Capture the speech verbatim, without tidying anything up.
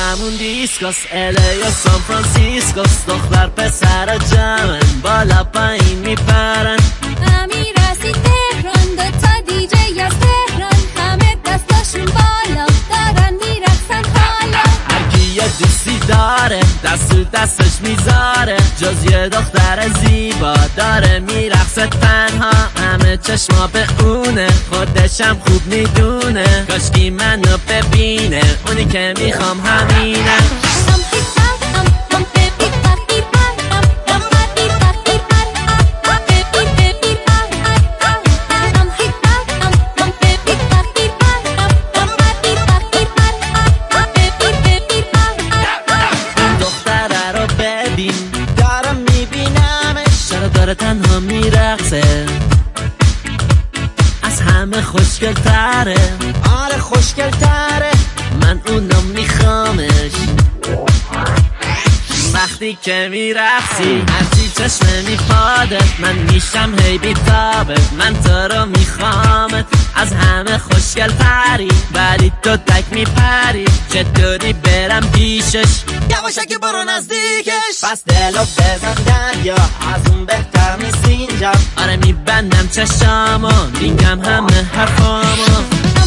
همون دیسکوس الی و سان فرانسیسکوس دختر پسر جمعن بالا پایین میپرن امیر رسید تهران دو تا دیجی از تهران همه دستاشون بالا دارن میرقصن حالا هرکی یه دوستی داره دست تو دستش میذاره جز یه دختر زیبا داره میرقصه تنها همه چشما به اونه خودشم خوب میدونه کاشکی منو ببینه اونی که میخوام همینه دارم میبینمش چرا داره تنها میرقصه از همه خوشگل تره آره خوشگل تره من اونو میخوامش وقتی که میرقصی هرچی چشم میپادت من میشم هی بیتابت من تو رو میخوامت از همه خوشگل تری ولی تو تک میپری چطوری برم پیشش یواشکی برو نزدیکش پس دلو بزن دریا از اون بهتر نیست اینجا آره میبندم چشامو میگم همه حرفامو